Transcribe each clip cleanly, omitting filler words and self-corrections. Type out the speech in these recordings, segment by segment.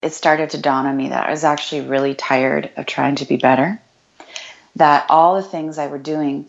it started to dawn on me that I was actually really tired of trying to be better, that all the things I were doing,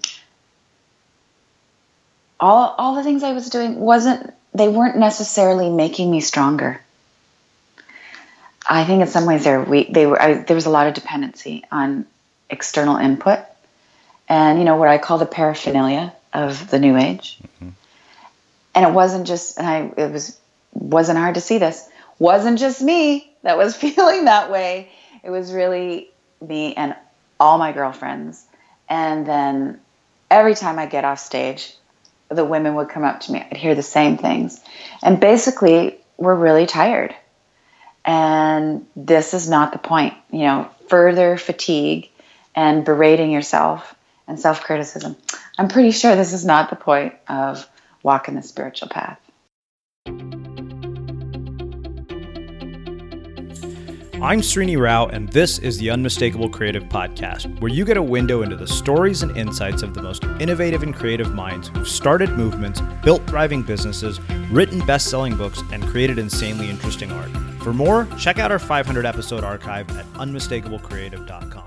all the things I was doing they weren't necessarily making me stronger. I think in some ways there was a lot of dependency on external input and, what I call the paraphernalia of the New Age. Mm-hmm. And it wasn't just, wasn't hard to see this, wasn't just me that was feeling that way. It was really me and all my girlfriends. And then every time I get off stage, the women would come up to me. I'd hear the same things. And basically, we're really tired. And this is not the point. Further fatigue and berating yourself and self-criticism. I'm pretty sure this is not the point of walking the spiritual path. I'm Srini Rao, and this is the Unmistakable Creative Podcast, where you get a window into the stories and insights of the most innovative and creative minds who've started movements, built thriving businesses, written best-selling books, and created insanely interesting art. For more, check out our 500-episode archive at unmistakablecreative.com.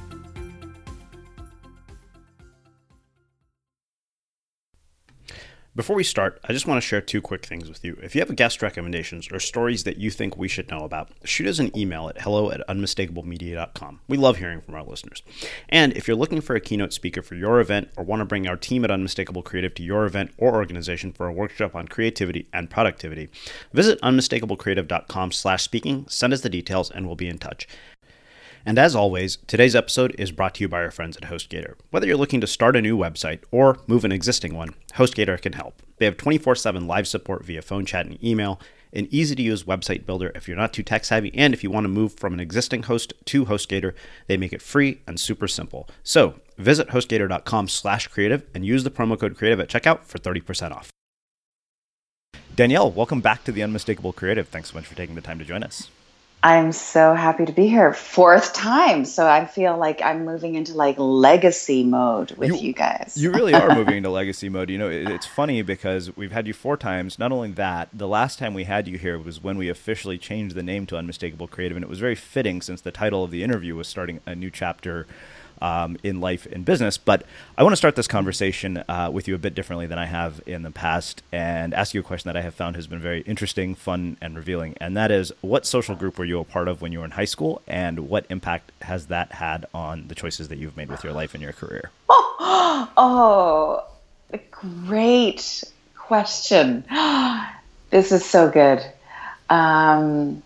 Before we start, I just want to share two quick things with you. If you have guest recommendations or stories that you think we should know about, shoot us an email at hello@unmistakablemedia.com. We love hearing from our listeners. And if you're looking for a keynote speaker for your event or want to bring our team at Unmistakable Creative to your event or organization for a workshop on creativity and productivity, visit unmistakablecreative.com/speaking, send us the details, and we'll be in touch. And as always, today's episode is brought to you by our friends at HostGator. Whether you're looking to start a new website or move an existing one, HostGator can help. They have 24/7 live support via phone, chat, and email, an easy-to-use website builder if you're not too tech-savvy, and if you want to move from an existing host to HostGator, they make it free and super simple. So visit HostGator.com/creative and use the promo code creative at checkout for 30% off. Danielle, welcome back to the Unmistakable Creative. Thanks so much for taking the time to join us. I'm so happy to be here. 4th time. So I feel like I'm moving into legacy mode with you guys. You really are moving into legacy mode. It's funny because we've had you 4 times. Not only that, the last time we had you here was when we officially changed the name to Unmistakable Creative. And it was very fitting since the title of the interview was starting a new chapter in life and business. But I want to start this conversation with you a bit differently than I have in the past and ask you a question that I have found has been very interesting, fun, and revealing. And that is, what social group were you a part of when you were in high school, and what impact has that had on the choices that you've made with your life and your career? Oh, great question. This is so good. I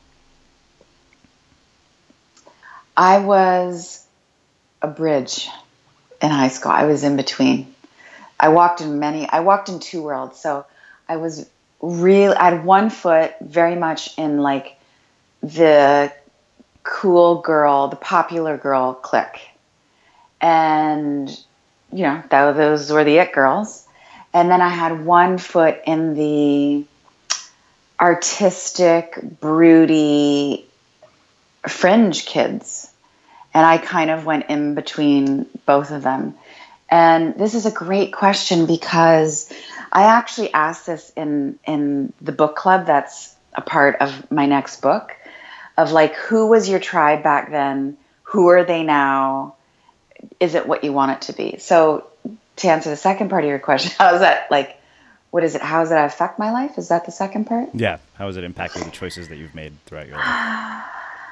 was a bridge in high school. I was in between. I walked in 2 worlds. So I had one foot very much in the cool girl, the popular girl clique. And, those were the it girls. And then I had one foot in the artistic, broody, fringe kids. And I kind of went in between both of them. And this is a great question because I actually asked this in the book club that's a part of my next book, of who was your tribe back then? Who are they now? Is it what you want it to be? So to answer the second part of your question, how is that what is it? How does that affect my life? Is that the second part? Yeah. How has it impacted the choices that you've made throughout your life?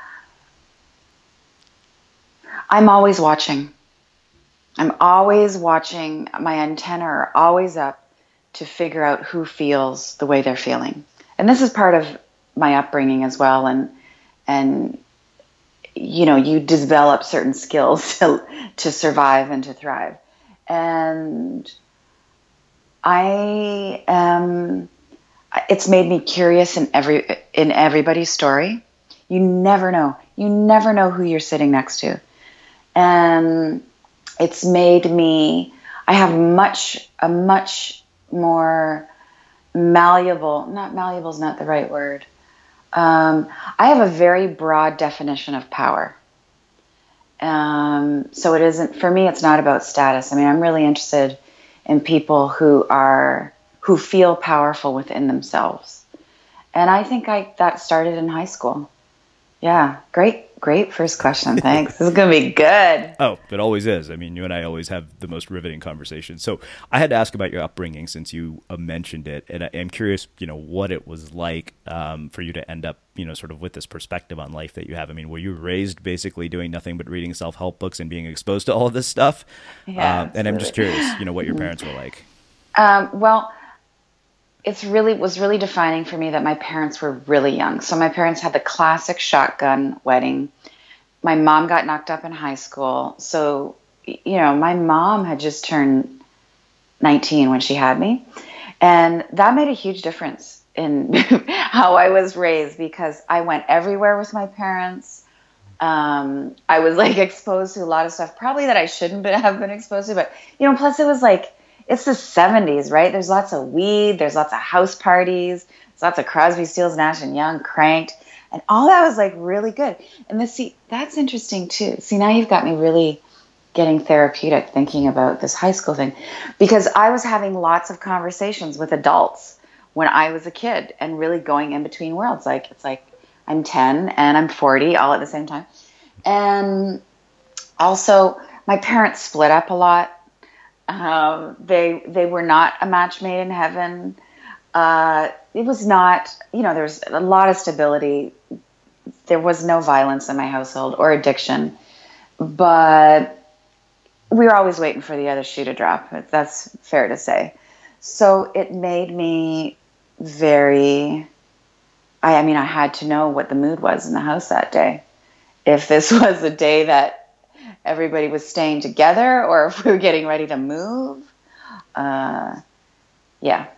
I'm always watching. I'm always watching. My antennae are always up to figure out who feels the way they're feeling. And this is part of my upbringing as well. And you develop certain skills to survive and to thrive. And it's made me curious in everybody's story. You never know. You never know who you're sitting next to. And it's made me, I have a much more malleable, not malleable is not the right word. I have a very broad definition of power. So it isn't, for me, it's not about status. I mean, I'm really interested in people who feel powerful within themselves. And I think that started in high school. Yeah. Great first question. Thanks. This is going to be good. Oh, it always is. I mean, you and I always have the most riveting conversations. So I had to ask about your upbringing since you mentioned it, and I'm curious, what it was like for you to end up, sort of with this perspective on life that you have. I mean, were you raised basically doing nothing but reading self-help books and being exposed to all of this stuff? Yeah. And I'm just curious, what your parents were like. Well, was really defining for me that my parents were really young. So my parents had the classic shotgun wedding. My mom got knocked up in high school. So, my mom had just turned 19 when she had me. And that made a huge difference in how I was raised because I went everywhere with my parents. I was exposed to a lot of stuff probably that I shouldn't have been exposed to. But, plus it was it's the 70s, right? There's lots of weed. There's lots of house parties. There's lots of Crosby, Stills, Nash and Young, Cranked. And all that was really good. And that's interesting too. See, now you've got me really getting therapeutic thinking about this high school thing because I was having lots of conversations with adults when I was a kid and really going in between worlds. I'm 10 and I'm 40 all at the same time. And also my parents split up a lot. They were not a match made in heaven. It was not, there was a lot of stability. There was no violence in my household or addiction, but we were always waiting for the other shoe to drop. That's fair to say. So it made me I had to know what the mood was in the house that day. If this was a day that everybody was staying together or if we were getting ready to move. Yeah.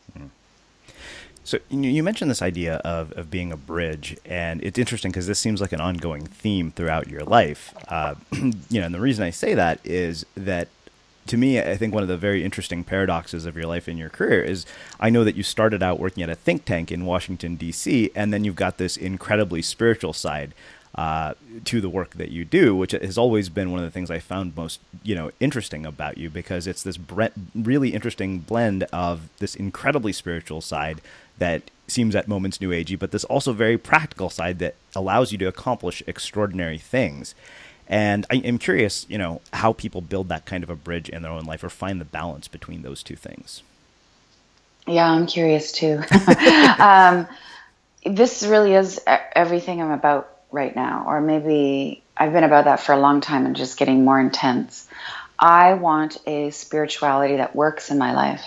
So you mentioned this idea of being a bridge, and it's interesting because this seems like an ongoing theme throughout your life. And the reason I say that is that, to me, I think one of the very interesting paradoxes of your life and your career is I know that you started out working at a think tank in Washington, D.C., and then you've got this incredibly spiritual side to the work that you do, which has always been one of the things I found most, interesting about you, because it's this really interesting blend of this incredibly spiritual side that seems at moments new agey, but this also very practical side that allows you to accomplish extraordinary things. And I am curious, how people build that kind of a bridge in their own life or find the balance between those two things. Yeah, I'm curious too. This really is everything I'm about right now, or maybe I've been about that for a long time and just getting more intense. I want a spirituality that works in my life,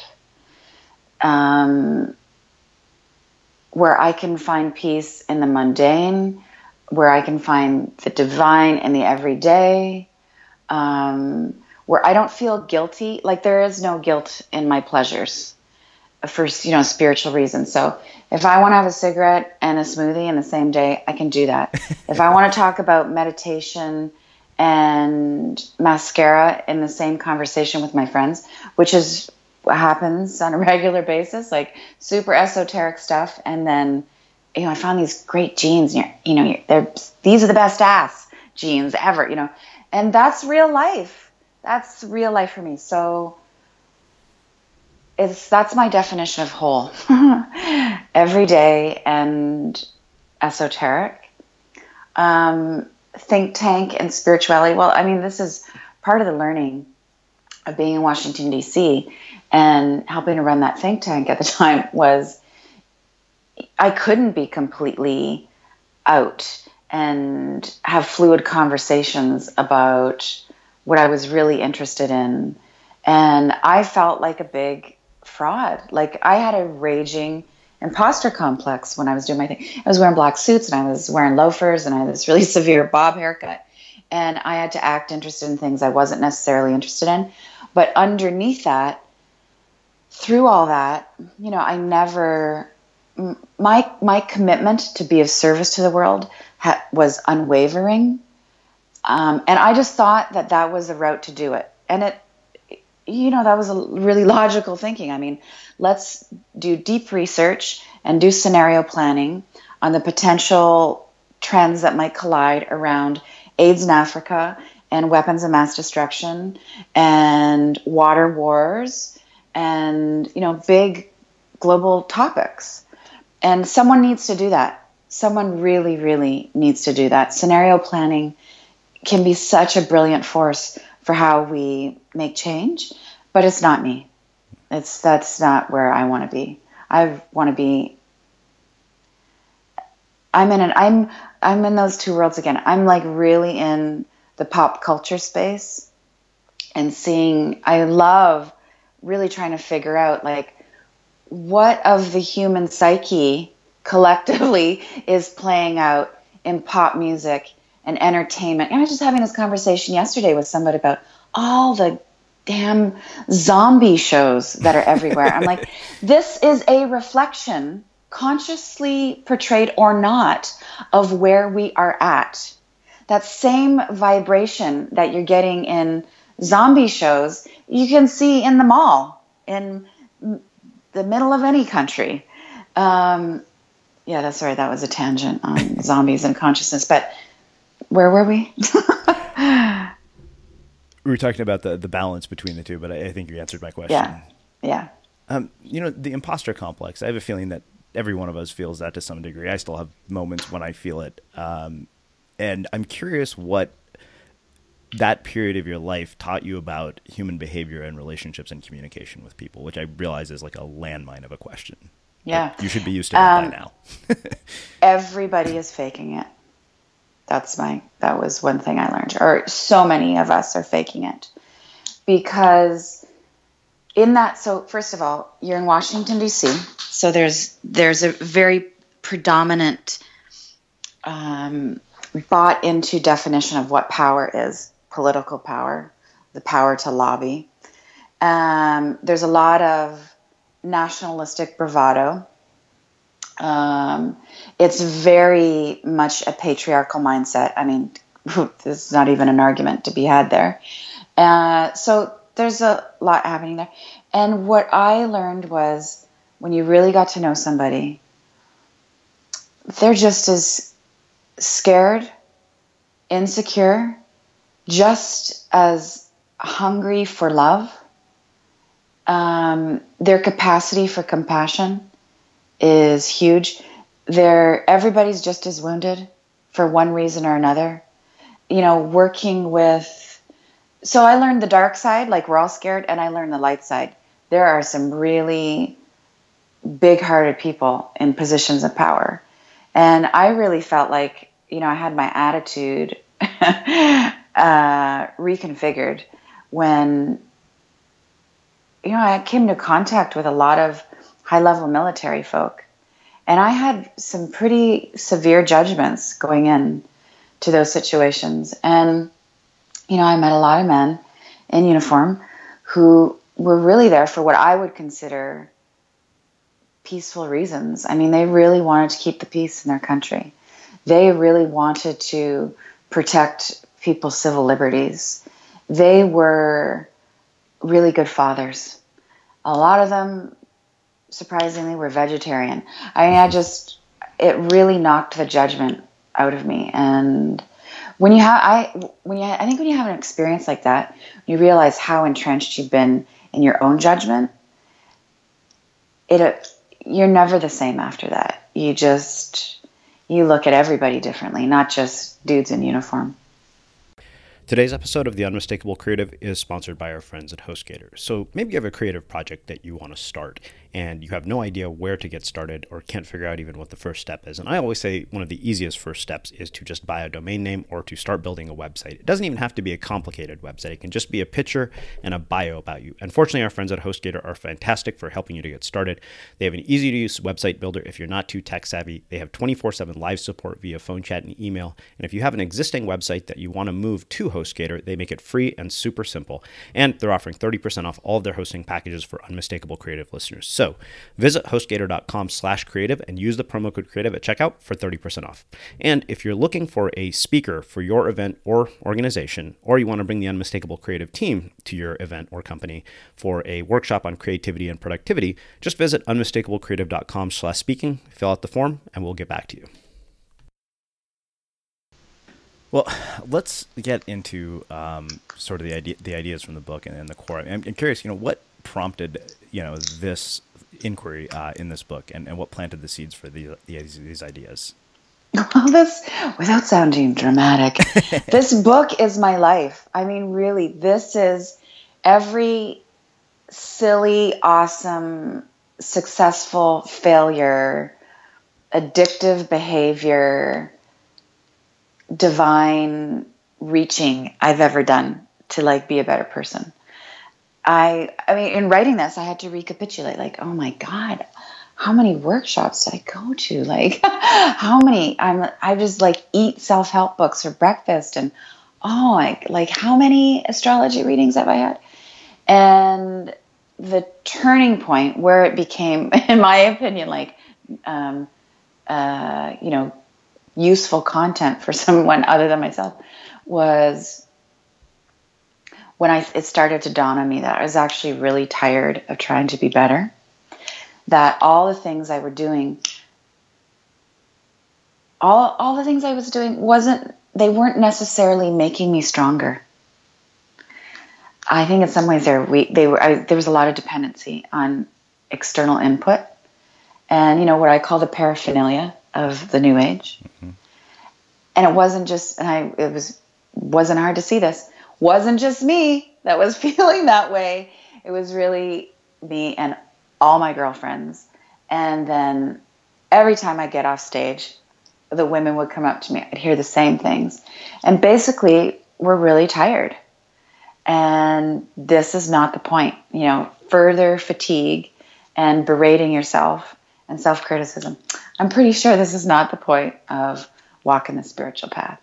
where I can find peace in the mundane, where I can find the divine in the everyday, where I don't feel guilty. There is no guilt in my pleasures for, spiritual reasons. So if I want to have a cigarette and a smoothie in the same day, I can do that. If I want to talk about meditation and mascara in the same conversation with my friends, which is what happens on a regular basis, super esoteric stuff. And then, I found these great jeans, these are the best ass jeans ever, and that's real life. That's real life for me. So that's my definition of whole. Everyday and esoteric. Think tank and spirituality. Well, this is part of the learning of being in Washington, D.C. and helping to run that think tank at the time was I couldn't be completely out and have fluid conversations about what I was really interested in. And I felt like a big fraud. I had a raging imposter complex when I was doing my thing. I was wearing black suits and I was wearing loafers and I had this really severe bob haircut. And I had to act interested in things I wasn't necessarily interested in. But underneath that, through all that, I never... My commitment to be of service to the world was unwavering. And I just thought that was the route to do it. And that was a really logical thinking. Let's do deep research and do scenario planning on the potential trends that might collide around AIDS in Africa and weapons of mass destruction and water wars and, big global topics. And someone needs to do that. Someone really, really needs to do that. Scenario planning can be such a brilliant force for how we make change, but it's not me. That's not where I want to be. I want to be. I'm in those two worlds again. I'm like really in the pop culture space and seeing. I love really trying to figure out like what of the human psyche collectively is playing out in pop music and entertainment. And I was just having this conversation yesterday with somebody about all the damn zombie shows that are everywhere. I'm like, this is a reflection, consciously portrayed or not, of where we are at. That same vibration that you're getting in zombie shows, you can see in the mall, in the middle of any country. Yeah, that's right. That was a tangent on zombies and consciousness. But where were we? We were talking about the balance between the two, but I think you answered my question. Yeah. The imposter complex, I have a feeling that every one of us feels that to some degree. I still have moments when I feel it. And I'm curious what that period of your life taught you about human behavior and relationships and communication with people, which I realize is like a landmine of a question. Yeah. But you should be used to that by now. Everybody is faking it. That was one thing I learned. Or so many of us are faking it. Because so first of all, you're in Washington, D.C., so there's a very predominant bought into definition of what power is, political power, the power to lobby. There's a lot of nationalistic bravado. It's very much a patriarchal mindset. I mean, there's not even an argument to be had there. So there's a lot happening there. And what I learned was when you really got to know somebody, they're just as scared, insecure, just as hungry for love. Their capacity for compassion is huge. Everybody's just as wounded for one reason or another. Working with. So I learned the dark side, like we're all scared, and I learned the light side. There are some really big-hearted people in positions of power. And I really felt like, I had my attitude reconfigured when, I came into contact with a lot of high-level military folk. And I had some pretty severe judgments going in to those situations. And, I met a lot of men in uniform who were really there for what I would consider peaceful reasons. I mean, they really wanted to keep the peace in their country. They really wanted to protect people's civil liberties. They were really good fathers. A lot of them, surprisingly, were vegetarian. I mean, it really knocked the judgment out of me. And I think when you have an experience like that, you realize how entrenched you've been in your own judgment. You're never the same after that. You look at everybody differently, not just dudes in uniform. Today's episode of The Unmistakable Creative is sponsored by our friends at HostGator. So maybe you have a creative project that you want to start and you have no idea where to get started or can't figure out even what the first step is. And I always say one of the easiest first steps is to just buy a domain name or to start building a website. It doesn't even have to be a complicated website. It can just be a picture and a bio about you. Unfortunately, our friends at HostGator are fantastic for helping you to get started. They have an easy-to-use website builder if you're not too tech-savvy. They have 24/7 live support via phone chat and email. And if you have an existing website that you want to move to HostGator, they make it free and super simple. And they're offering 30% off all of their hosting packages for Unmistakable Creative listeners. So visit HostGator.com/creative and use the promo code creative at checkout for 30% off. And if you're looking for a speaker for your event or organization, or you want to bring the Unmistakable Creative team to your event or company for a workshop on creativity and productivity, just visit unmistakablecreative.com/speaking, fill out the form, and we'll get back to you. Well, let's get into sort of the ideas from the book and the core. I'm curious, what prompted, this inquiry in this book, and what planted the seeds for these ideas? Well, without sounding dramatic, this book is my life. I mean, really, this is every silly, awesome, successful failure, addictive behavior, divine reaching I've ever done to like be a better person. I mean, in writing this, I had to recapitulate, like, oh my God, how many workshops did I go to? Like, how many? I just like eat self-help books for breakfast, and like how many astrology readings have I had? And the turning point where it became, in my opinion, like, you know, useful content for someone other than myself was when it started to dawn on me that I was actually really tired of trying to be better, that all the things I were doing, all the things I was doing they weren't necessarily making me stronger. I think in some ways there was a lot of dependency on external input and, you know, what I call the paraphernalia of the New Age. Mm-hmm. And it wasn't just, wasn't hard to see this, wasn't just me that was feeling that way. It was really me and all my girlfriends. And then every time I get off stage, the women would come up to me. I'd hear the same things. And basically, we're really tired. And this is not the point. You know, further fatigue and berating yourself and self-criticism. I'm pretty sure this is not the point of walking the spiritual path.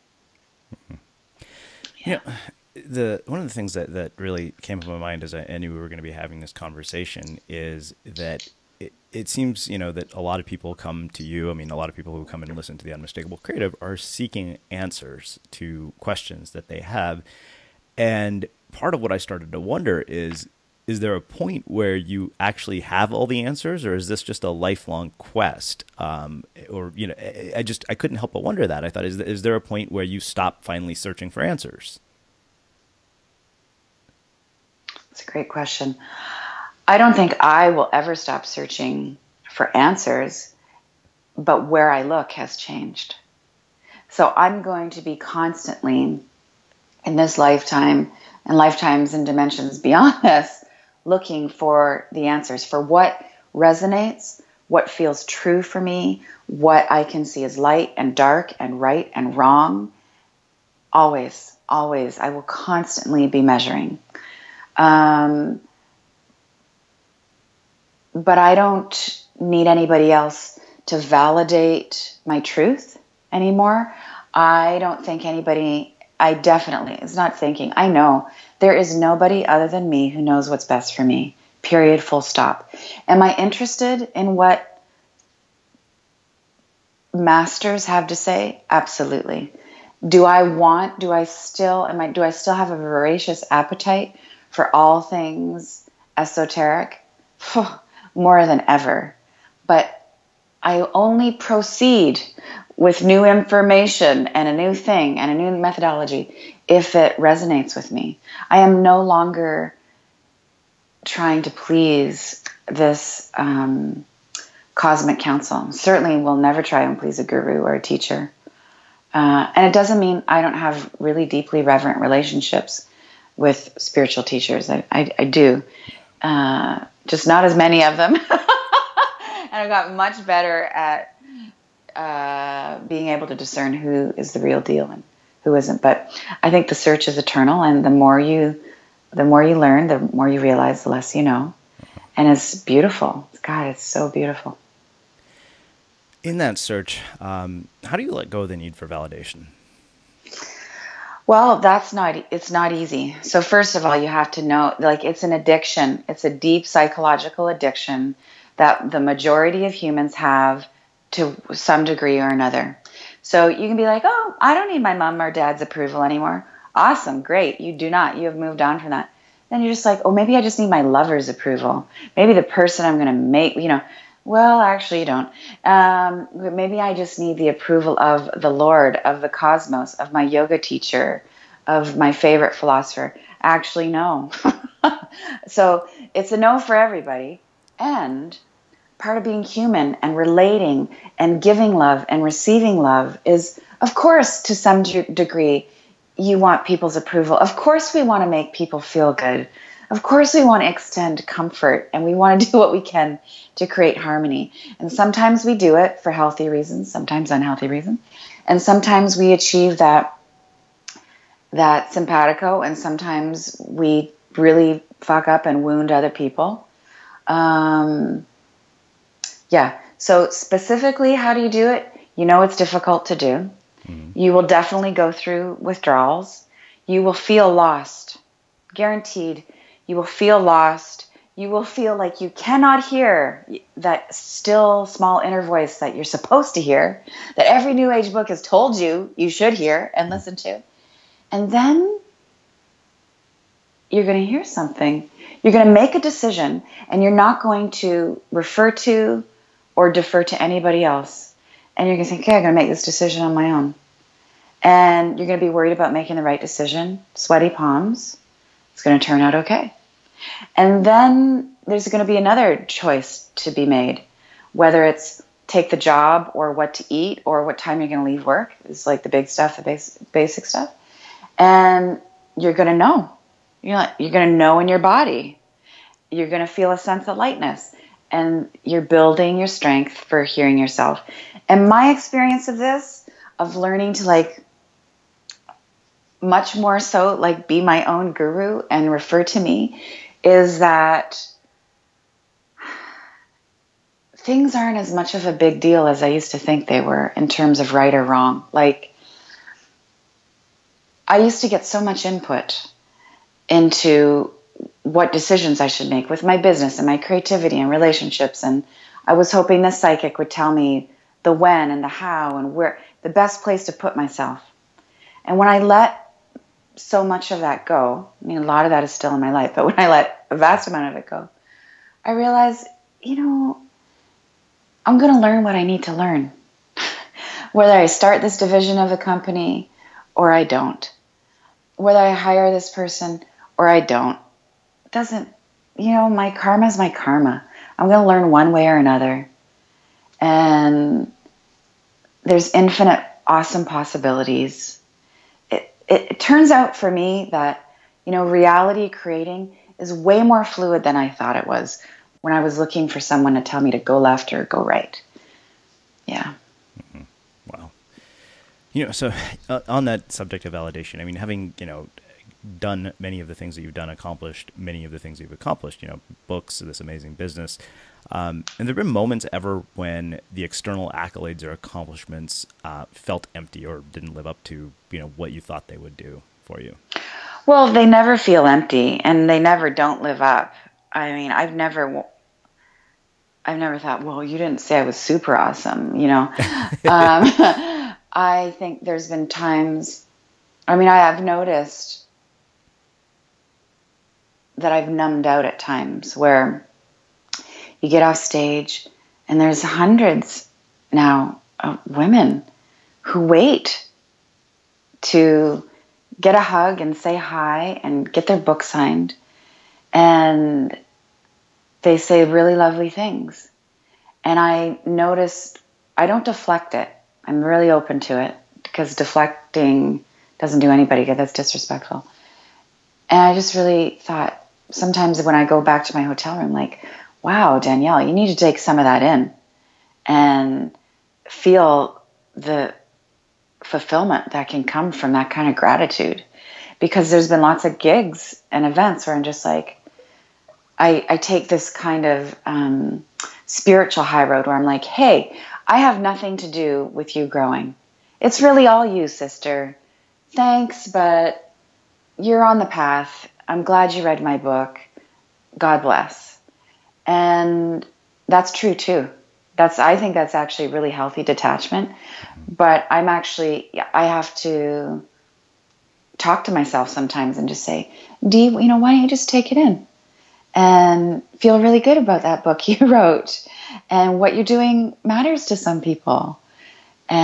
Yeah. One of the things that really came to my mind as I knew we were going to be having this conversation is that it seems, you know, that a lot of people come to you. I mean, a lot of people who come and listen to the Unmistakable Creative are seeking answers to questions that they have. And part of what I started to wonder is there a point where you actually have all the answers, or is this just a lifelong quest? Or, you know, I couldn't help but wonder that. I thought, is there a point where you stop finally searching for answers? That's a great question. I don't think I will ever stop searching for answers, but where I look has changed. So I'm going to be constantly in this lifetime and lifetimes and dimensions beyond this, looking for the answers for what resonates, what feels true for me, what I can see as light and dark and right and wrong. Always, always, I will constantly be measuring. But I don't need anybody else to validate my truth anymore. I don't think it's not thinking. I know there is nobody other than me who knows what's best for me. Period, full stop. Am I interested in what masters have to say? Absolutely. Do I still have a voracious appetite for all things esoteric? More than ever. But I only proceed with new information and a new thing and a new methodology if it resonates with me. I am no longer trying to please this cosmic council. Certainly will never try and please a guru or a teacher. And it doesn't mean I don't have really deeply reverent relationships with spiritual teachers. I do. Just not as many of them. And I've got much better at being able to discern who is the real deal and who isn't. But I think the search is eternal, and the more you learn, the more you realize, the less you know. And it's beautiful. God, it's so beautiful. In that search, how do you let go of the need for validation? Well, it's not easy. So first of all, you have to know, like, it's an addiction. It's a deep psychological addiction that the majority of humans have to some degree or another. So you can be like, oh, I don't need my mom or dad's approval anymore. Awesome, great. You do not. You have moved on from that. Then you're just like, oh, maybe I just need my lover's approval. Maybe the person I'm going to make, well, actually you don't. Maybe I just need the approval of the Lord, of the cosmos, of my yoga teacher, of my favorite philosopher. Actually, no. So it's a no for everybody. And part of being human and relating and giving love and receiving love is, of course, to some degree, you want people's approval. Of course, we want to make people feel good. Of course, we want to extend comfort, and we want to do what we can to create harmony. And sometimes we do it for healthy reasons, sometimes unhealthy reasons. And sometimes we achieve that simpatico, and sometimes we really fuck up and wound other people. So specifically, how do you do it? You know it's difficult to do. Mm-hmm. You will definitely go through withdrawals. You will feel lost. Guaranteed. You will feel lost. You will feel like you cannot hear that still small inner voice that you're supposed to hear, that every New Age book has told you should hear and listen to. And then you're going to hear something. You're going to make a decision, and you're not going to refer to or defer to anybody else. And you're going to think, okay, I'm going to make this decision on my own. And you're going to be worried about making the right decision, sweaty palms. It's going to turn out okay. And then there's going to be another choice to be made, whether it's take the job or what to eat or what time you're going to leave work. It's like the big stuff, the basic stuff. And you're going to know. You're going to know in your body. You're going to feel a sense of lightness. And you're building your strength for hearing yourself. And my experience of this, of learning to much more so be my own guru and refer to me, is that things aren't as much of a big deal as I used to think they were in terms of right or wrong. I used to get so much input into what decisions I should make with my business and my creativity and relationships. And I was hoping the psychic would tell me the when and the how and where, the best place to put myself. And when I let so much of that go, I mean, a lot of that is still in my life, but when I let a vast amount of it go, I realized, I'm going to learn what I need to learn. Whether I start this division of the company or I don't. Whether I hire this person or I don't. Doesn't, my karma is my karma. I'm going to learn one way or another. And there's infinite awesome possibilities. It turns out for me that, reality creating is way more fluid than I thought it was when I was looking for someone to tell me to go left or go right. Yeah. Mm-hmm. Wow. So on that subject of validation, I mean, having, done many of the things that you've done, accomplished many of the things you've accomplished, books, this amazing business. And there have been moments ever when the external accolades or accomplishments felt empty or didn't live up to, what you thought they would do for you? Well, they never feel empty, and they never don't live up. I mean, I've never thought, well, you didn't say I was super awesome, I think there's been times, I have noticed that I've numbed out at times where you get off stage and there's hundreds now of women who wait to get a hug and say hi and get their book signed. And they say really lovely things. And I noticed, I don't deflect it. I'm really open to it because deflecting doesn't do anybody good. That's disrespectful. And I just really thought, sometimes when I go back to my hotel room, wow, Danielle, you need to take some of that in and feel the fulfillment that can come from that kind of gratitude. Because there's been lots of gigs and events where I'm just I take this kind of spiritual high road where I'm hey, I have nothing to do with you growing. It's really all you, sister. Thanks, but you're on the path. I'm glad you read my book. God bless. And that's true too. I think that's actually really healthy detachment. But I have to talk to myself sometimes and just say, Dee, why don't you just take it in and feel really good about that book you wrote, and what you're doing matters to some people,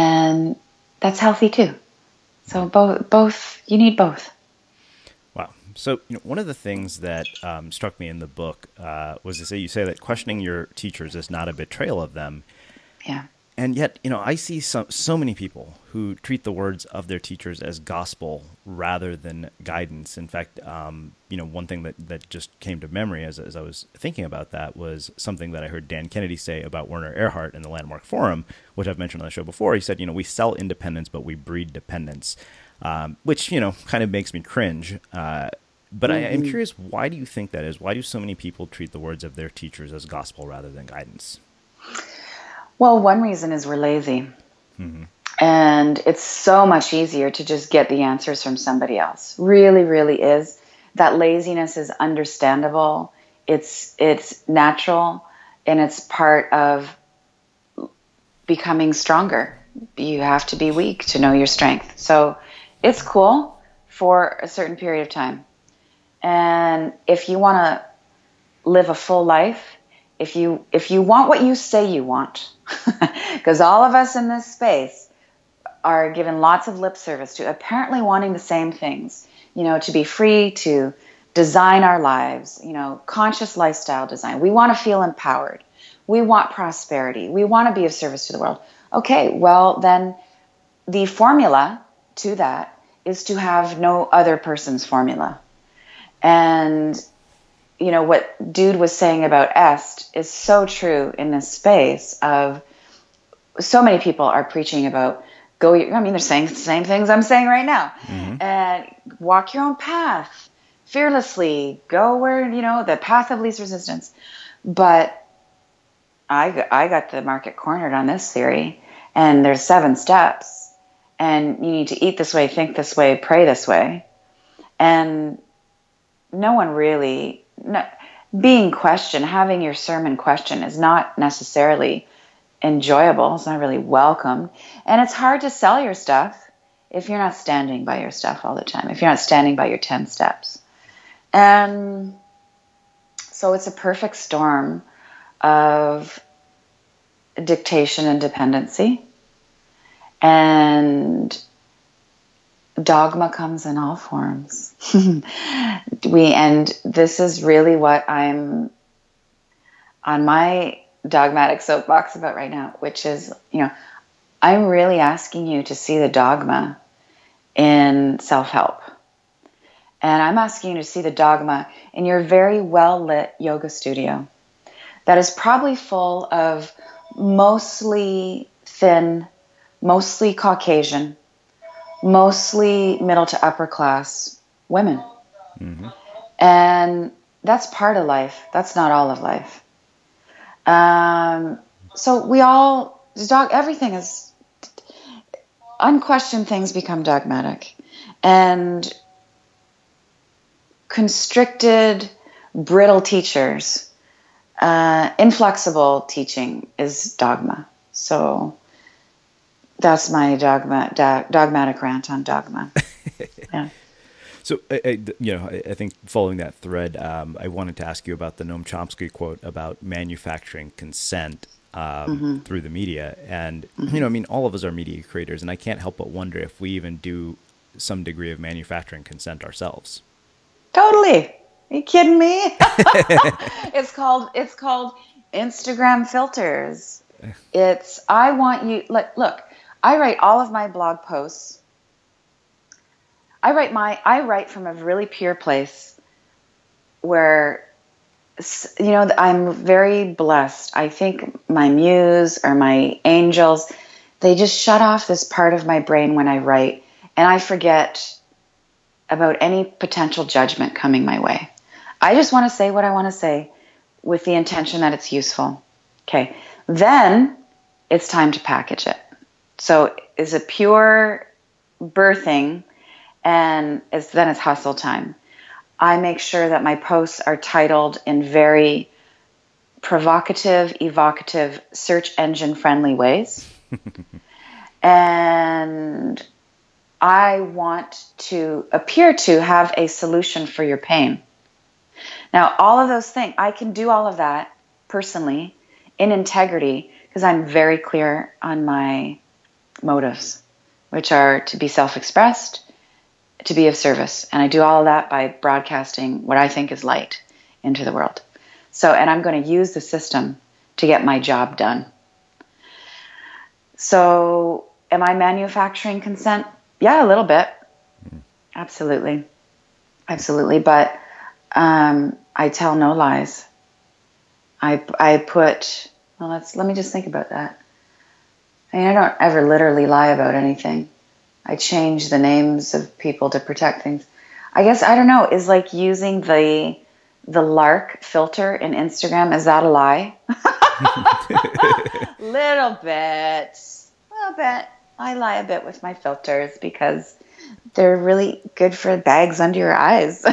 and that's healthy too. So both, you need both. Wow. So, one of the things that struck me in the book was you say that questioning your teachers is not a betrayal of them. Yeah. And yet, I see so many people who treat the words of their teachers as gospel rather than guidance. In fact, one thing that just came to memory as I was thinking about that was something that I heard Dan Kennedy say about Werner Erhard in the Landmark Forum, which I've mentioned on the show before. He said, we sell independence, but we breed dependence, which, kind of makes me cringe. But I am curious, why do you think that is? Why do so many people treat the words of their teachers as gospel rather than guidance? Well, one reason is we're lazy. Mm-hmm. And it's so much easier to just get the answers from somebody else. Really, really is. That laziness is understandable. It's natural, and it's part of becoming stronger. You have to be weak to know your strength. So it's cool for a certain period of time. And if you want to live a full life, if you want what you say you want, because all of us in this space are given lots of lip service to apparently wanting the same things, to be free, to design our lives, conscious lifestyle design. We want to feel empowered. We want prosperity. We want to be of service to the world. Okay, well, then the formula to that is to have no other person's formula. And what Dude was saying about Est is so true in this space of so many people are preaching about they're saying the same things I'm saying right now. Mm-hmm. And walk your own path fearlessly, go where, the path of least resistance. But I got the market cornered on this theory, and there's 7 steps, and you need to eat this way, think this way, pray this way. And no one really, being questioned, having your sermon questioned is not necessarily enjoyable. It's not really welcomed. And it's hard to sell your stuff if you're not standing by your stuff all the time, if you're not standing by your 10 steps. And so it's a perfect storm of dictation and dependency. And dogma comes in all forms. And this is really what I'm on my dogmatic soapbox about right now, which is, I'm really asking you to see the dogma in self-help. And I'm asking you to see the dogma in your very well-lit yoga studio that is probably full of mostly thin, mostly Caucasian, mostly middle to upper class women. Mm-hmm. And that's part of life. That's not all of life. So everything is, unquestioned things become dogmatic. And constricted, brittle teachers, inflexible teaching is dogma. So that's my dogmatic rant on dogma. Yeah. So, I think following that thread, I wanted to ask you about the Noam Chomsky quote about manufacturing consent through the media. And, all of us are media creators, and I can't help but wonder if we even do some degree of manufacturing consent ourselves. Totally. Are you kidding me? It's called Instagram filters. I want you, look, I write all of my blog posts. I write from a really pure place where, I'm very blessed. I think my muse or my angels, they just shut off this part of my brain when I write, and I forget about any potential judgment coming my way. I just want to say what I want to say with the intention that it's useful. Okay. Then it's time to package it. So it's a pure birthing, and then it's hustle time. I make sure that my posts are titled in very provocative, evocative, search engine friendly ways. And I want to appear to have a solution for your pain. Now, all of those things, I can do all of that personally in integrity because I'm very clear on my motives, which are to be self-expressed, to be of service. And I do all of that by broadcasting what I think is light into the world. So, and I'm going to use the system to get my job done. So, am I manufacturing consent? Yeah, a little bit. Absolutely. Absolutely. But I tell no lies. I put, well, let me just think about that. I mean, I don't ever literally lie about anything. I change the names of people to protect things. I guess, I don't know, is like using the lark filter in Instagram, is that a lie? Little bit. I lie a bit with my filters because they're really good for bags under your eyes.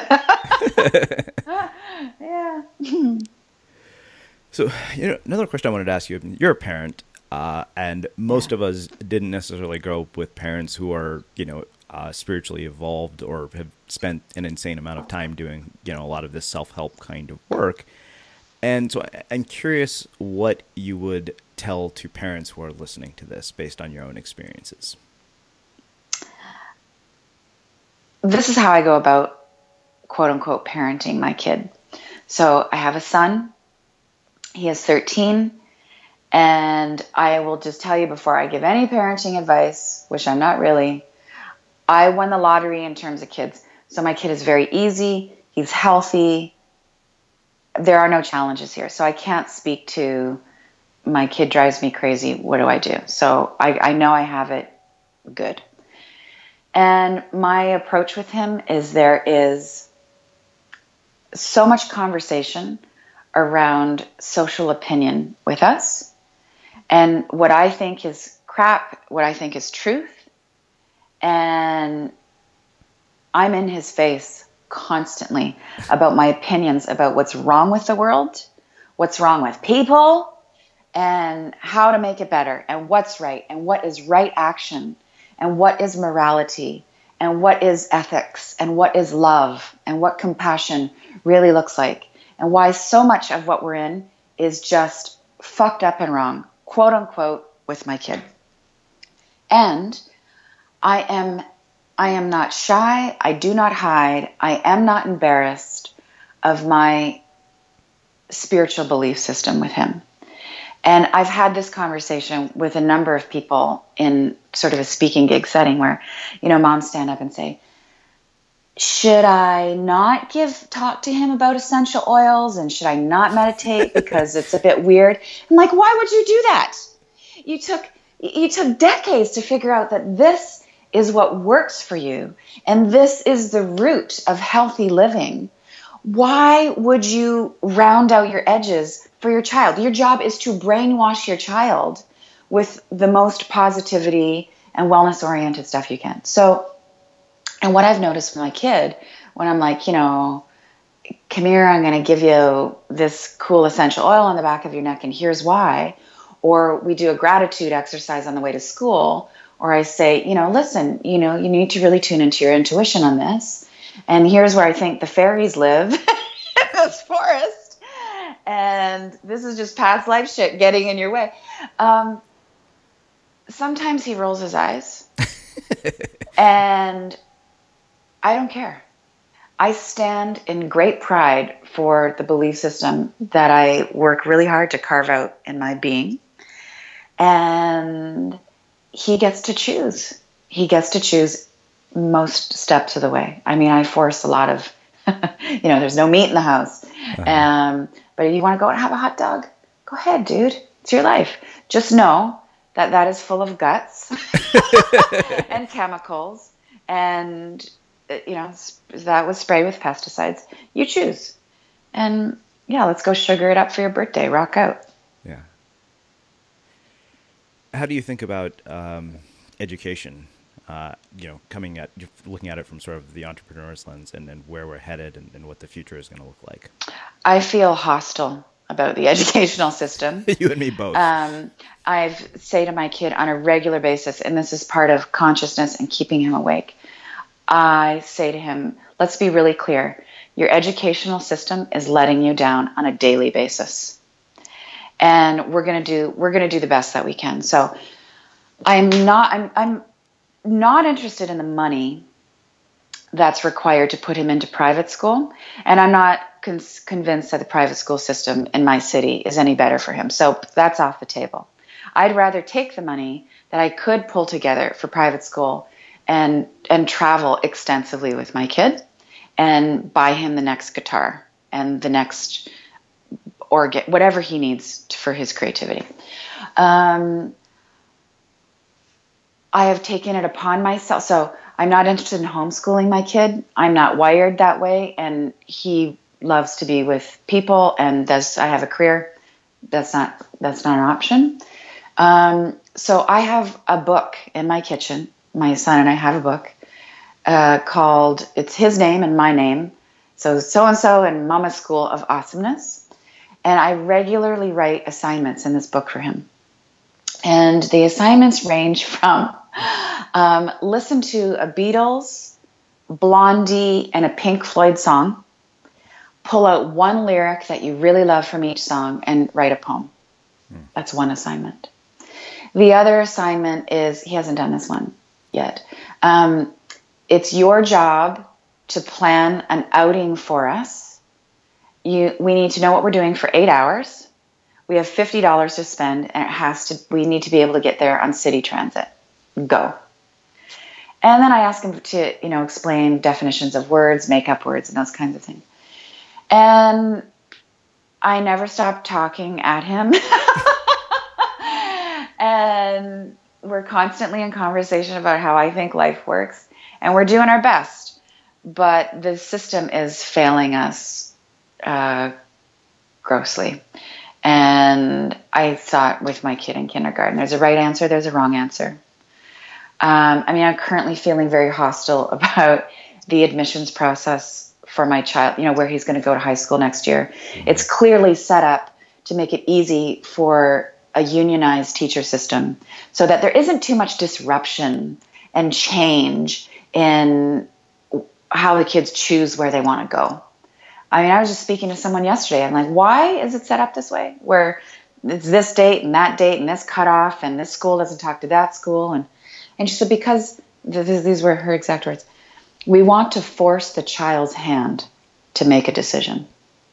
Yeah. So, another question I wanted to ask you. You're a parent, and most of us didn't necessarily grow up with parents who are, spiritually evolved or have spent an insane amount of time doing, a lot of this self-help kind of work. And so I'm curious what you would tell to parents who are listening to this based on your own experiences. This is how I go about, quote unquote, parenting my kid. So I have a son. He is 13. And I will just tell you before I give any parenting advice, which I'm not really, I won the lottery in terms of kids. So my kid is very easy. He's healthy. There are no challenges here. So I can't speak to my kid drives me crazy. What do I do? So I know I have it good. And my approach with him is there is so much conversation around social opinion with us. And what I think is crap, what I think is truth. And I'm in his face constantly about my opinions about what's wrong with the world, what's wrong with people, and how to make it better, and what's right, and what is right action, and what is morality, and what is ethics, and what is love, and what compassion really looks like, and why so much of what we're in is just fucked up and wrong, quote unquote, with my kid. And I am not shy. I do not hide. I am not embarrassed of my spiritual belief system with him. And I've had this conversation with a number of people in sort of a speaking gig setting where, moms stand up and say, should I not talk to him about essential oils, and should I not meditate because it's a bit weird? I'm like, why would you do that? You took decades to figure out that this is what works for you, and this is the root of healthy living. Why would you round out your edges for your child? Your job is to brainwash your child with the most positivity and wellness-oriented stuff you can. So, and what I've noticed with my kid, when I'm like, come here, I'm going to give you this cool essential oil on the back of your neck, and here's why. Or we do a gratitude exercise on the way to school, or I say, listen, you need to really tune into your intuition on this. And here's where I think the fairies live in this forest. And this is just past life shit getting in your way. Sometimes he rolls his eyes. And I don't care. I stand in great pride for the belief system that I work really hard to carve out in my being. And he gets to choose. He gets to choose most steps of the way. I mean, I force a lot of, there's no meat in the house. Uh-huh. But if you want to go and have a hot dog, go ahead, dude. It's your life. Just know that is full of guts and chemicals. And, that was sprayed with pesticides. You choose. And, let's go sugar it up for your birthday. Rock out. Yeah. How do you think about education? Looking at it from sort of the entrepreneur's lens and where we're headed and what the future is going to look like. I feel hostile about the educational system. You and me both. I say to my kid on a regular basis, and this is part of consciousness and keeping him awake, I say to him, let's be really clear. Your educational system is letting you down on a daily basis. And we're going to do the best that we can. So I'm not interested in the money. that's required to put him into private school. And I'm not convinced that the private school system in my city is any better for him. So that's off the table. I'd rather take the money that I could pull together for private school and travel extensively with my kid and buy him the next guitar and the next organ, whatever he needs for his creativity. I have taken it upon myself. So I'm not interested in homeschooling my kid. I'm not wired that way. And he loves to be with people, and I have a career. That's not an option. So I have a book in my kitchen. My son and I have a book called, it's his name and my name. So-and-so and Mama's School of Awesomeness. And I regularly write assignments in this book for him. And the assignments range from listen to a Beatles, Blondie, and a Pink Floyd song, pull out one lyric that you really love from each song, and write a poem. That's one assignment. The other assignment is, he hasn't done this one yet. It's your job to plan an outing for us. We need to know what we're doing for 8 hours. We have $50 to spend, and we need to be able to get there on city transit. Go. And then I ask him to, explain definitions of words, make up words, and those kinds of things. And I never stop talking at him. And we're constantly in conversation about how I think life works. And we're doing our best. But the system is failing us grossly. And I thought with my kid in kindergarten, there's a right answer, there's a wrong answer. I'm currently feeling very hostile about the admissions process for my child, where he's going to go to high school next year. Mm-hmm. It's clearly set up to make it easy for a unionized teacher system so that there isn't too much disruption and change in how the kids choose where they want to go. I was just speaking to someone yesterday. I'm like, why is it set up this way? Where it's this date and this cutoff, and this school doesn't talk to that school. And she said, because, these were her exact words, we want to force the child's hand to make a decision.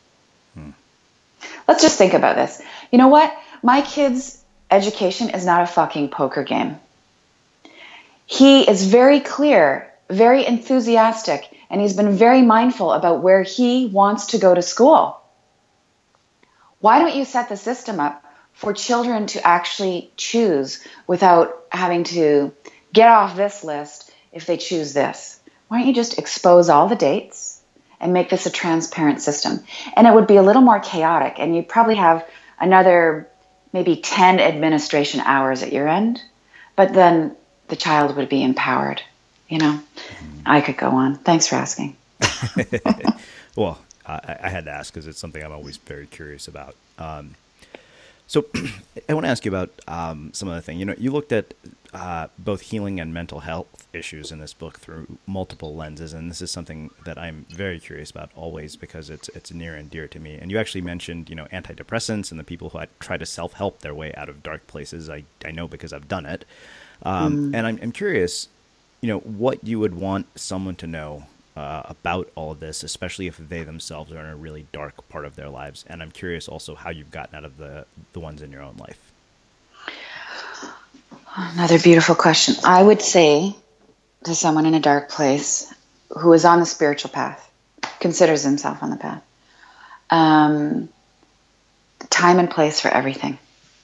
Let's just think about this. You know what? My kid's education is not a fucking poker game. He is very clear, very enthusiastic, and he's been very mindful about where he wants to go to school. Why don't you set the system up for children to actually choose without having to get off this list if they choose this? Why don't you just expose all the dates and make this a transparent system? And it would be a little more chaotic, and you'd probably have another maybe 10 administration hours at your end, but then the child would be empowered. I could go on. Thanks for asking. Well, I had to ask because it's something I'm always very curious about. So I want to ask you about some other thing. You looked at both healing and mental health issues in this book through multiple lenses, and this is something that I'm very curious about always because it's near and dear to me. And you actually mentioned, antidepressants and the people who try to self-help their way out of dark places. I know because I've done it. And I'm curious, what you would want someone to know about all of this, especially if they themselves are in a really dark part of their lives. And I'm curious also how you've gotten out of the ones in your own life. Another beautiful question. I would say to someone in a dark place who is on the spiritual path, considers himself on the path, time and place for everything.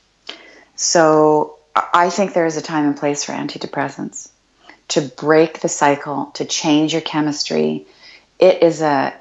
So I think there is a time and place for antidepressants. To break the cycle, to change your chemistry. It is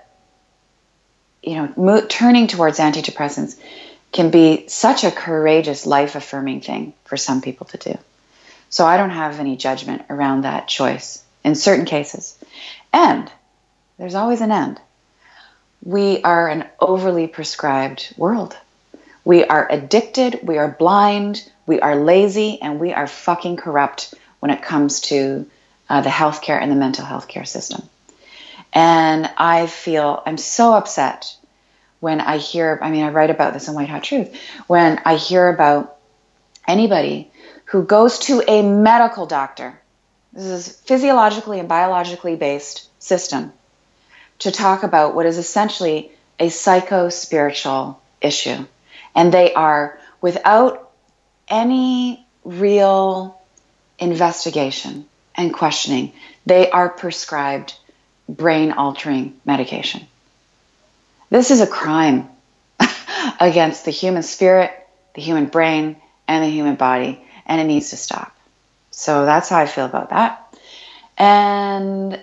turning towards antidepressants can be such a courageous, life-affirming thing for some people to do. So I don't have any judgment around that choice in certain cases. And there's always an end. We are an overly prescribed world. We are addicted, we are blind, we are lazy, and we are fucking corrupt when it comes to the healthcare and the mental health care system. And I'm so upset when I hear, I write about this in White Hot Truth, when I hear about anybody who goes to a medical doctor. This is physiologically and biologically based system to talk about what is essentially a psycho-spiritual issue. And they are, without any real investigation and questioning, they are prescribed brain-altering medication. This is a crime against the human spirit, the human brain, and the human body, and it needs to stop. So that's how I feel about that. And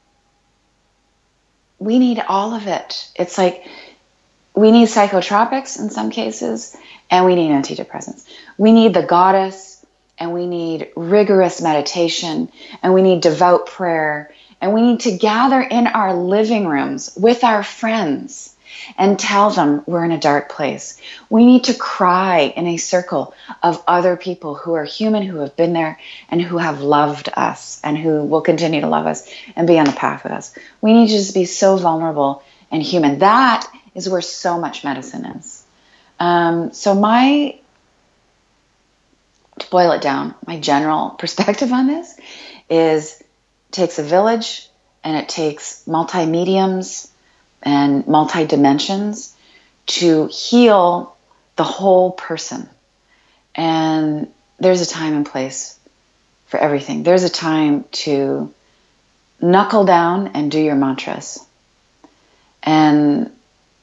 we need all of it. It's like we need psychotropics in some cases, and we need antidepressants. We need the goddess, and we need rigorous meditation, and we need devout prayer, and we need to gather in our living rooms with our friends and tell them we're in a dark place. We need to cry in a circle of other people who are human, who have been there, and who have loved us, and who will continue to love us and be on the path with us. We need to just be so vulnerable and human. That is where so much medicine is. To boil it down, my general perspective on this is it takes a village, and it takes multi-mediums and multi-dimensions to heal the whole person. And there's a time and place for everything. There's a time to knuckle down and do your mantras. And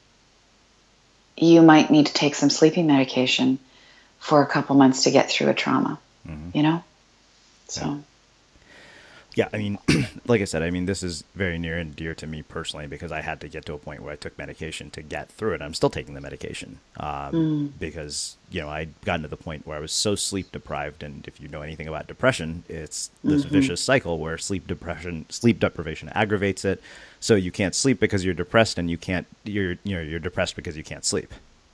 you might need to take some sleeping medication for a couple months to get through a trauma, you know? So... Yeah, I mean, like I said, I mean, this is very near and dear to me personally because I had to get to a point where I took medication to get through it. I'm still taking the medication because, you know, I'd gotten to the point where I was so sleep deprived. And if you know anything about depression, it's this vicious cycle where sleep deprivation aggravates it. So you can't sleep because you're depressed, and you're depressed because you can't sleep.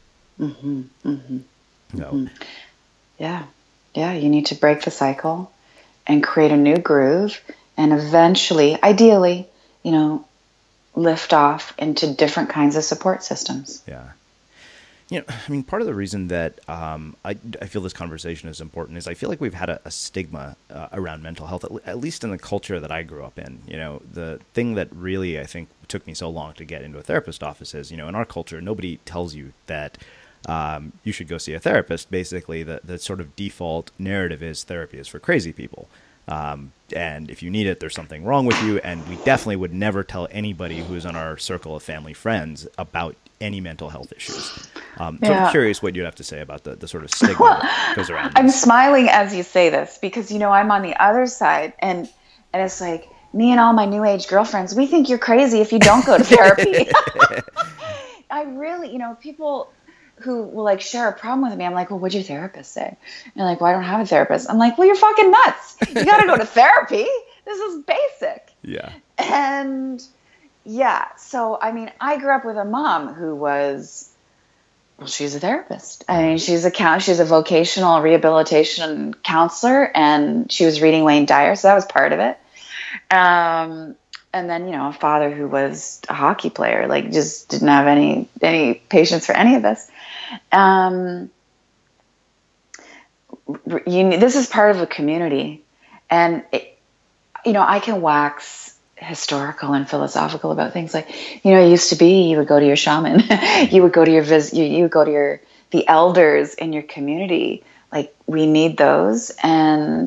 So. Yeah, you need to break the cycle and create a new groove, and eventually, ideally, you know, lift off into different kinds of support systems. Yeah. You know, I mean, part of the reason that I feel this conversation is important is I feel like we've had a stigma around mental health, at least in the culture that I grew up in. You know, the thing that really, I think, took me so long to get into a therapist office is, you know, in our culture, nobody tells you that you should go see a therapist. Basically, the sort of default narrative is therapy is for crazy people. And if you need it, there's something wrong with you. And we definitely would never tell anybody who's in our circle of family friends about any mental health issues. So I'm curious what you'd have to say about the sort of stigma that goes around this. I'm smiling as you say this because, you know, I'm on the other side, and it's like me and all my new age girlfriends, we think you're crazy if you don't go to therapy. I really, you know, people who will like share a problem with me. I'm like, well, what'd your therapist say? And they're like, well, I don't have a therapist. I'm like, well, you're fucking nuts. You got to go to therapy. This is basic. Yeah. And yeah, so, I mean, I grew up with a mom who was, well, she's a therapist. I mean, she's a vocational rehabilitation counselor, and she was reading Wayne Dyer. So that was part of it. And then, you know, a father who was a hockey player, like just didn't have any patience for any of us. This is part of a community, and you know, I can wax historical and philosophical about things like, you know, it used to be you would go to your shaman, you would go to you would go to the elders in your community. Like, we need those, and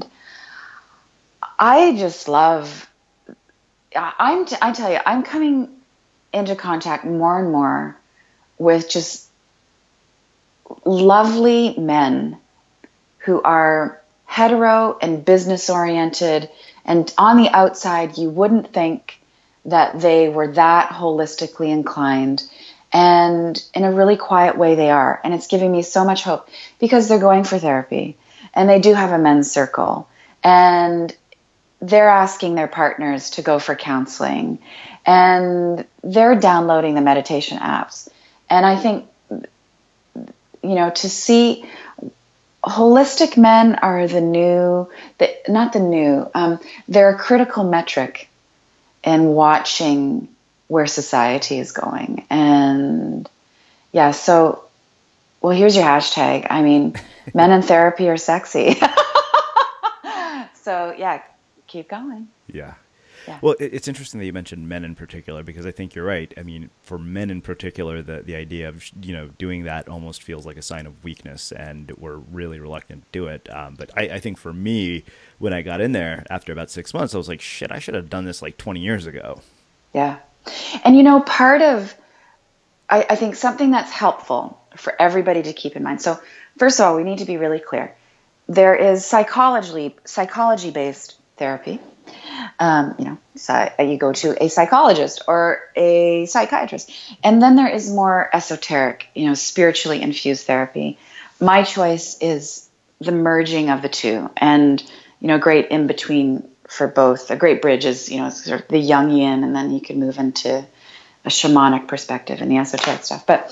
I just love. I tell you, I'm coming into contact more and more with just lovely men who are hetero and business oriented, and on the outside you wouldn't think that they were that holistically inclined, and in a really quiet way they are, and it's giving me so much hope because they're going for therapy, and they do have a men's circle, and they're asking their partners to go for counseling, and they're downloading the meditation apps. And I think, you know, to see holistic men are they're a critical metric in watching where society is going. And yeah, so, well, here's your hashtag. I mean, men in therapy are sexy. So yeah, keep going. Yeah. Yeah. Well, it's interesting that you mentioned men in particular, because I think you're right. I mean, for men in particular, the idea of, doing that almost feels like a sign of weakness, and we're really reluctant to do it. But I think for me, when I got in there after about 6 months, I was like, shit, I should have done this like 20 years ago. Yeah. And, part of, I think something that's helpful for everybody to keep in mind. So first of all, we need to be really clear. There is psychology-based therapy. You go to a psychologist or a psychiatrist. And then there is more esoteric, spiritually infused therapy. My choice is the merging of the two, and, great in between for both. A great bridge is, sort of the Jungian, and then you can move into a shamanic perspective and the esoteric stuff. But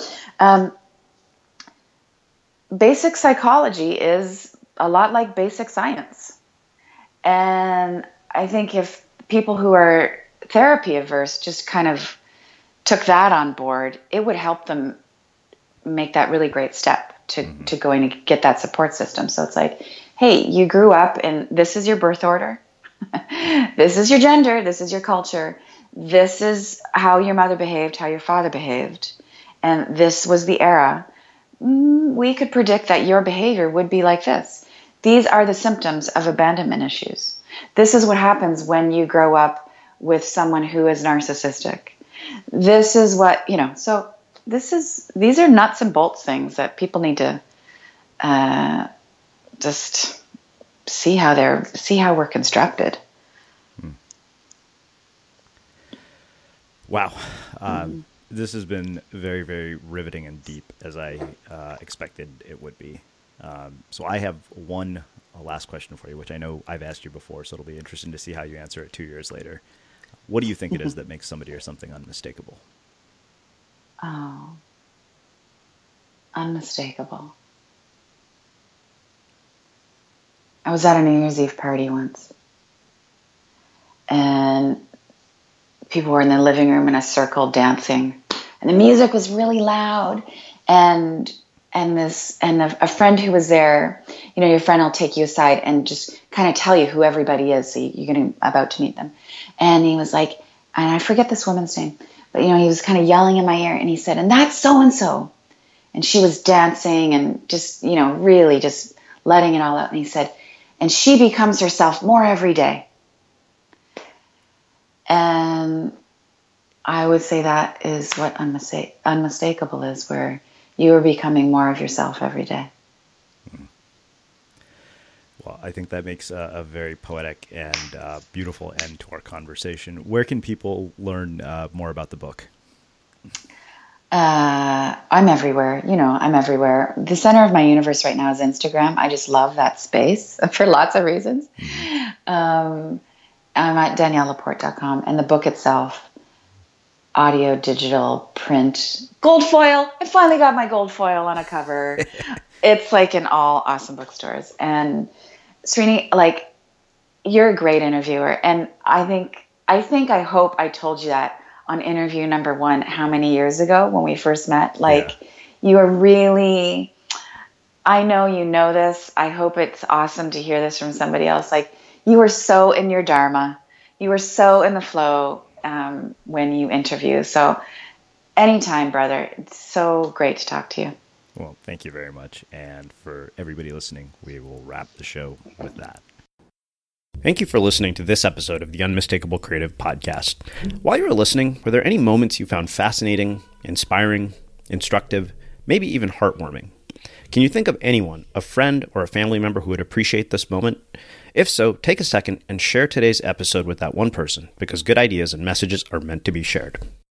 basic psychology is a lot like basic science. And I think if people who are therapy averse just kind of took that on board, it would help them make that really great step to going to get that support system. So it's like, hey, you grew up and this is your birth order. This is your gender. This is your culture. This is how your mother behaved, how your father behaved. And this was the era. We could predict that your behavior would be like this. These are the symptoms of abandonment issues. This is what happens when you grow up with someone who is narcissistic. This is what, so these are nuts and bolts things that people need to just see how we're constructed. Wow. This has been very, very riveting and deep, as I expected it would be. So I have one last question for you, which I know I've asked you before, so it'll be interesting to see how you answer it 2 years later. What do you think it is that makes somebody or something unmistakable? Oh, unmistakable. I was at a New Year's Eve party once, and people were in the living room in a circle dancing, and the music was really loud, and a friend who was there, your friend will take you aside and just kind of tell you who everybody is, so you're about to meet them. And he was like, and I forget this woman's name, but he was kind of yelling in my ear, and he said, and that's so and so, and she was dancing and just really just letting it all out. And he said, and she becomes herself more every day. And I would say that is what unmistakable is, where you are becoming more of yourself every day. Well, I think that makes a very poetic and beautiful end to our conversation. Where can people learn more about the book? I'm everywhere. I'm everywhere. The center of my universe right now is Instagram. I just love that space for lots of reasons. I'm at daniellelaporte.com, and the book itself, audio, digital, print, gold foil. I finally got my gold foil on a cover. It's like in all awesome bookstores. And Srini, you're a great interviewer. And I hope I told you that on interview number 1, how many years ago when we first met. You are really, I know you know this. I hope it's awesome to hear this from somebody else. You were so in your dharma. You were so in the flow when you interview. So anytime, brother. It's so great to talk to you. Well, thank you very much. And for everybody listening, we will wrap the show with that. Thank you for listening to this episode of the Unmistakable Creative Podcast. While you were listening, were there any moments you found fascinating, inspiring, instructive, maybe even heartwarming? Can you think of anyone, a friend or a family member who would appreciate this moment? If so, take a second and share today's episode with that one person, because good ideas and messages are meant to be shared.